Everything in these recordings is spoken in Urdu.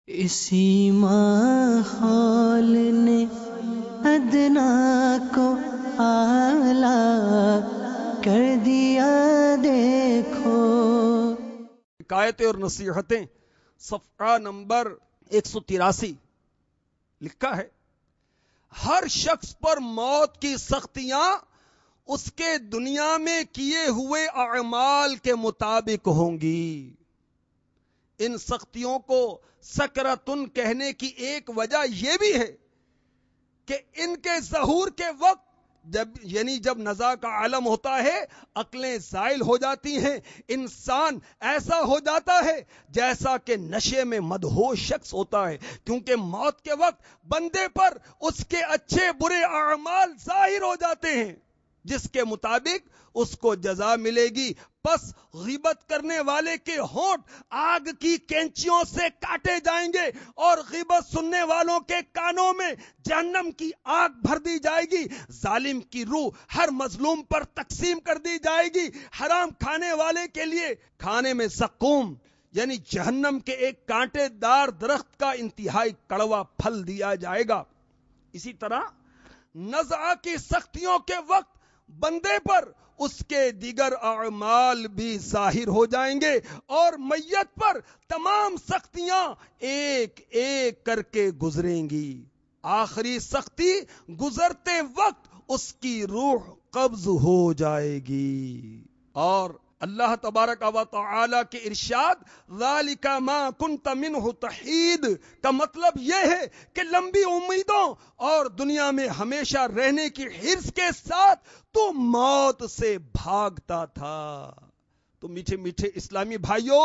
اسی ماحول نے ادنا کو اعلیٰ کر دیا دیکھو۔ حکایتیں اور نصیحتیں صفحہ نمبر 183 لکھا ہے، ہر شخص پر موت کی سختیاں اس کے دنیا میں کیے ہوئے اعمال کے مطابق ہوں گی۔ ان سختیوں کو سکرتن کہنے کی ایک وجہ یہ بھی ہے کہ ان کے ظہور کے وقت جب نزا کا عالم ہوتا ہے، عقلیں زائل ہو جاتی ہیں، انسان ایسا ہو جاتا ہے جیسا کہ نشے میں مدہوش شخص ہوتا ہے، کیونکہ موت کے وقت بندے پر اس کے اچھے برے اعمال ظاہر ہو جاتے ہیں جس کے مطابق اس کو جزا ملے گی۔ پس غیبت کرنے والے کے ہونٹ آگ کی کینچیوں سے کاٹے جائیں گے اور غیبت سننے والوں کے کانوں میں جہنم کی آگ بھر دی جائے گی۔ ظالم کی روح ہر مظلوم پر تقسیم کر دی جائے گی۔ حرام کھانے والے کے لیے کھانے میں زقوم یعنی جہنم کے ایک کانٹے دار درخت کا انتہائی کڑوا پھل دیا جائے گا۔ اسی طرح نزع کی سختیوں کے وقت بندے پر اس کے دیگر اعمال بھی ظاہر ہو جائیں گے اور میت پر تمام سختیاں ایک ایک کر کے گزریں گی۔ آخری سختی گزرتے وقت اس کی روح قبض ہو جائے گی۔ اور اللہ تبارک و تعالی کے ارشاد ذالک ما کنت منہ تحید کا مطلب یہ ہے کہ لمبی امیدوں اور دنیا میں ہمیشہ رہنے کی حرص کے ساتھ تو موت سے بھاگتا تھا۔ تو میٹھے میٹھے اسلامی بھائیوں،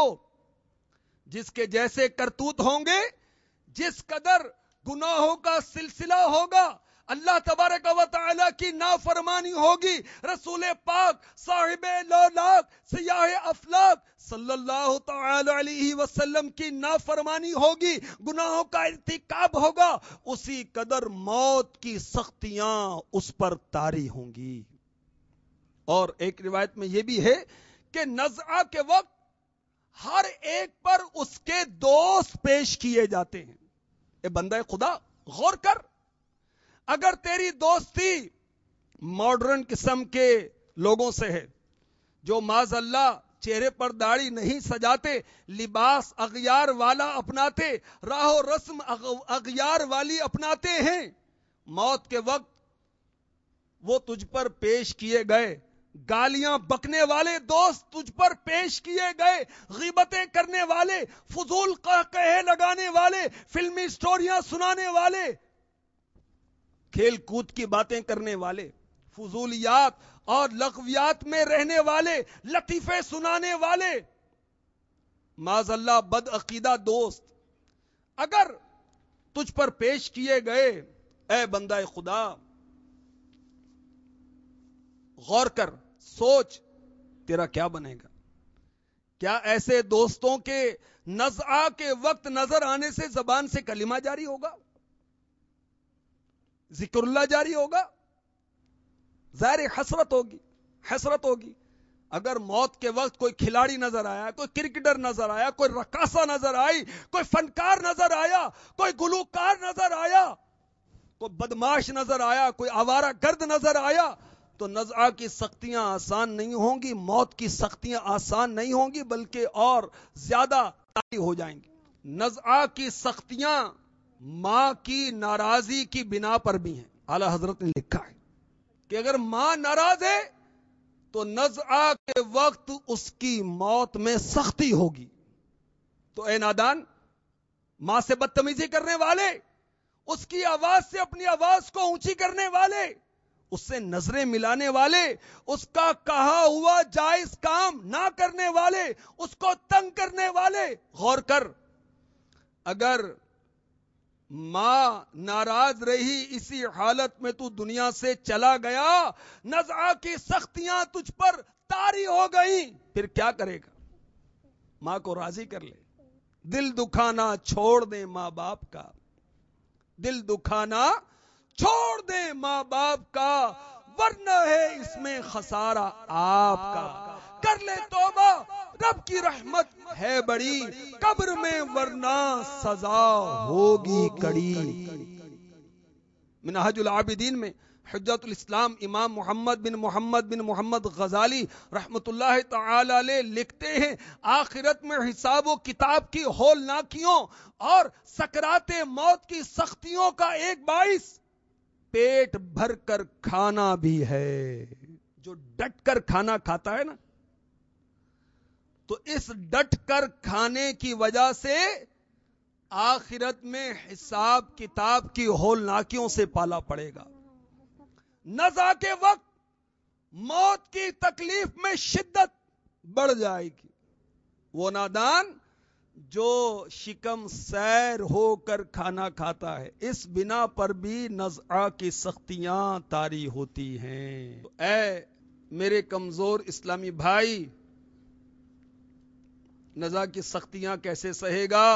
جس کے جیسے کرتوت ہوں گے، جس قدر گناہوں کا سلسلہ ہوگا، اللہ تبارک و تعالی کی نافرمانی ہوگی، رسول پاک صاحب لولاک سیاہ افلاک صلی اللہ تعالی علیہ وسلم کی نافرمانی ہوگی، گناہوں کا ارتکاب ہوگا، اسی قدر موت کی سختیاں اس پر طاری ہوں گی۔ اور ایک روایت میں یہ بھی ہے کہ نزع کے وقت ہر ایک پر اس کے دوست پیش کیے جاتے ہیں۔ اے بندہ خدا، غور کر، اگر تیری دوستی ماڈرن قسم کے لوگوں سے ہے جو معاذ اللہ چہرے پر داڑھی نہیں سجاتے، لباس اغیار والا اپناتے، راہ و رسم اغیار والی اپناتے ہیں، موت کے وقت وہ تجھ پر پیش کیے گئے، گالیاں بکنے والے دوست تجھ پر پیش کیے گئے، غیبتیں کرنے والے، فضول قہقہے لگانے والے، فلمی سٹوریاں سنانے والے، کھیل کود کی باتیں کرنے والے، فضولیات اور لغویات میں رہنے والے، لطیفے سنانے والے، معاذ اللہ بدعقیدہ دوست اگر تجھ پر پیش کیے گئے، اے بندہ خدا غور کر، سوچ تیرا کیا بنے گا؟ کیا ایسے دوستوں کے نزع کے وقت نظر آنے سے زبان سے کلمہ جاری ہوگا؟ ذکر اللہ جاری ہوگا؟ ظاہر حسرت ہوگی، حسرت ہوگی۔ اگر موت کے وقت کوئی کھلاڑی نظر آیا، کوئی کرکٹر نظر آیا، کوئی رقاصہ نظر آئی، کوئی فنکار نظر آیا، کوئی گلوکار نظر آیا، کوئی بدماش نظر آیا، کوئی آوارہ گرد نظر آیا، تو نزع کی سختیاں آسان نہیں ہوں گی، موت کی سختیاں آسان نہیں ہوں گی، بلکہ اور زیادہ طاری ہو جائیں گی۔ نزع کی سختیاں ماں کی ناراضی کی بنا پر بھی ہیں۔ اعلیٰ حضرت نے لکھا ہے کہ اگر ماں ناراض ہے تو نزع کے وقت اس کی موت میں سختی ہوگی۔ تو اے نادان، ماں سے بدتمیزی کرنے والے، اس کی آواز سے اپنی آواز کو اونچی کرنے والے، اس سے نظریں ملانے والے، اس کا کہا ہوا جائز کام نہ کرنے والے، اس کو تنگ کرنے والے، غور کر، اگر ماں ناراض رہی، اسی حالت میں تو دنیا سے چلا گیا، نزع کی سختیاں تجھ پر طاری ہو گئیں، پھر کیا کرے گا؟ ماں کو راضی کر لے۔ دل دکھانا چھوڑ دیں ماں باپ کا، دل دکھانا چھوڑ دیں ماں باپ کا، ورنہ ہے اس میں خسارہ آپ کا۔ کر لے توبہ رب کی رحمت ہے بڑی، قبر میں ورنہ سزا ہوگی کڑی۔ منہاج العابدین میں حجت الاسلام امام محمد بن محمد غزالی رحمت اللہ تعالی علیہ لکھتے ہیں، آخرت میں حساب و کتاب کی ہولناکیوں اور سکرات موت کی سختیوں کا ایک باعث پیٹ بھر کر کھانا بھی ہے۔ جو ڈٹ کر کھانا کھاتا ہے نا، تو اس ڈٹ کر کھانے کی وجہ سے آخرت میں حساب کتاب کی ہولناکیوں سے پالا پڑے گا۔ نزع کے وقت موت کی تکلیف میں شدت بڑھ جائے گی۔ وہ نادان جو شکم سیر ہو کر کھانا کھاتا ہے، اس بنا پر بھی نزع کی سختیاں طاری ہوتی ہیں۔ تو اے میرے کمزور اسلامی بھائی، نزع کی سختیاں کیسے سہے گا؟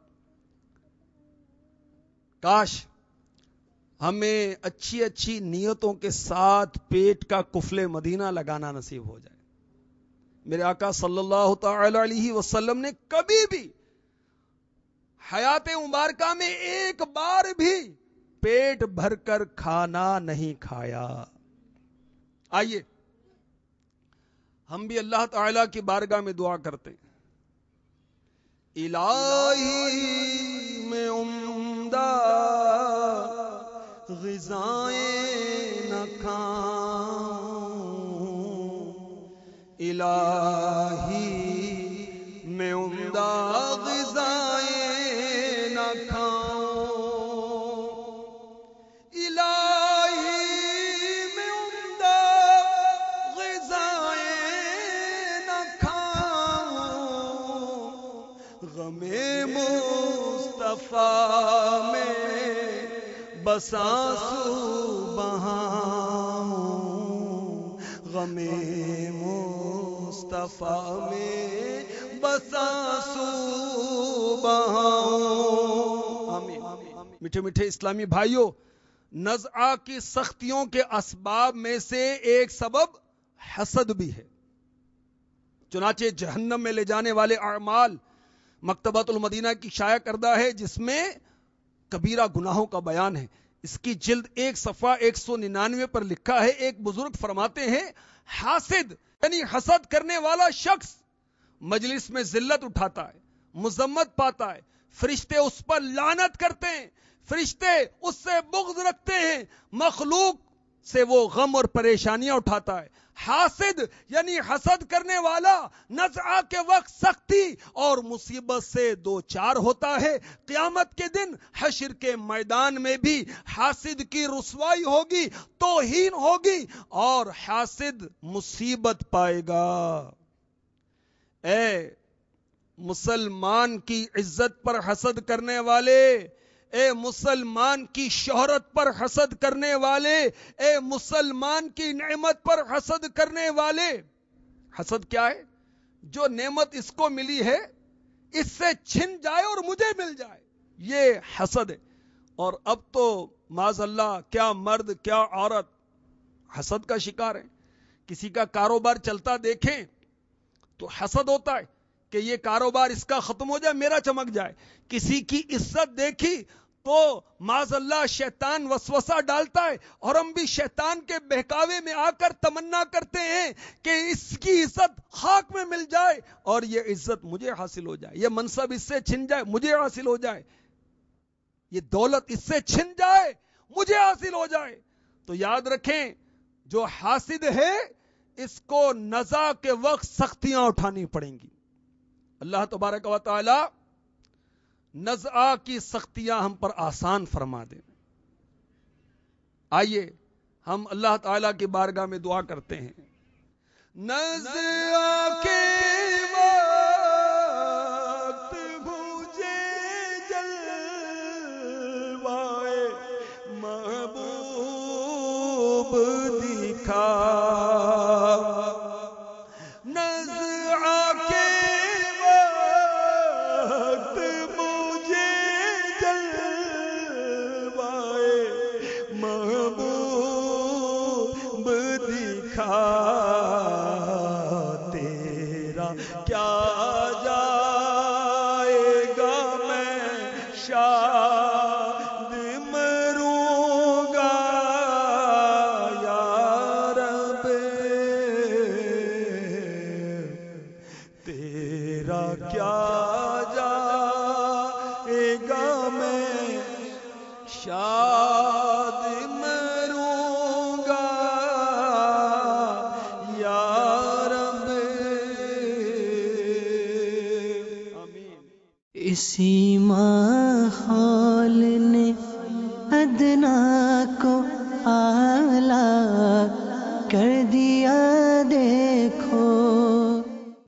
کاش ہمیں اچھی اچھی نیتوں کے ساتھ پیٹ کا قفل مدینہ لگانا نصیب ہو جائے۔ میرے آقا صلی اللہ تعالی علیہ وسلم نے کبھی بھی حیات مبارکہ میں ایک بار بھی پیٹ بھر کر کھانا نہیں کھایا۔ آئیے ہم بھی اللہ تعالی کی بارگاہ میں دعا کرتے ہیں، الہی میں عمدہ غذائیں نہ کھاؤں، الہی میں عمدہ غذائیں نہ کھاؤں، الہی میں عمدہ غذائیں نہ کھاؤں، غم مصطفیٰ میں بس آنسو بہاؤں، غم مصطفیٰ میں بس آنسو بہاؤں۔ آمین۔ میٹھے میٹھے اسلامی بھائیوں، نزع کی سختیوں کے اسباب میں سے ایک سبب حسد بھی ہے۔ چنانچہ جہنم میں لے جانے والے اعمال مکتبۃ المدینہ کی شائع کردہ ہے، جس میں کبیرہ گناہوں کا بیان ہے۔ اس کی جلد 1 صفحہ 199 پر لکھا ہے، ایک بزرگ فرماتے ہیں، حاسد یعنی حسد کرنے والا شخص مجلس میں ذلت اٹھاتا ہے، مذمت پاتا ہے، فرشتے اس پر لعنت کرتے ہیں، فرشتے اس سے بغض رکھتے ہیں، مخلوق سے وہ غم اور پریشانیاں اٹھاتا ہے۔ حاسد یعنی حسد کرنے والا نزع کے وقت سختی اور مصیبت سے دوچار ہوتا ہے۔ قیامت کے دن حشر کے میدان میں بھی حاسد کی رسوائی ہوگی، توہین ہوگی اور حاسد مصیبت پائے گا۔ اے مسلمان کی عزت پر حسد کرنے والے، اے مسلمان کی شہرت پر حسد کرنے والے، اے مسلمان کی نعمت پر حسد کرنے والے، حسد کیا ہے؟ جو نعمت اس کو ملی ہے اس سے چھن جائے اور مجھے مل جائے، یہ حسد ہے۔ اور اب تو معاذ اللہ کیا مرد کیا عورت حسد کا شکار ہے۔ کسی کا کاروبار چلتا دیکھیں تو حسد ہوتا ہے کہ یہ کاروبار اس کا ختم ہو جائے، میرا چمک جائے۔ کسی کی عزت دیکھی تو معاذ اللہ شیطان وسوسہ ڈالتا ہے، اور ہم بھی شیطان کے بہکاوے میں آ کر تمنا کرتے ہیں کہ اس کی عزت خاک میں مل جائے اور یہ عزت مجھے حاصل ہو جائے، یہ منصب اس سے چھن جائے مجھے حاصل ہو جائے، یہ دولت اس سے چھن جائے مجھے حاصل ہو جائے۔ تو یاد رکھیں، جو حاسد ہے اس کو نزع کے وقت سختیاں اٹھانی پڑیں گی۔ اللہ تبارک و تعالی نزع کی سختیاں ہم پر آسان فرما دیں۔ آئیے ہم اللہ تعالی کی بارگاہ میں دعا کرتے ہیں، نزع کے وقت مجھے جلوائے محبوب دکھا، تیرا کیا شاد مروں گا یا رب تیرا کیا جائے گا میں شاد مروں گا یا رب آمین۔ اسی ماحول نے ادنا کو اعلیٰ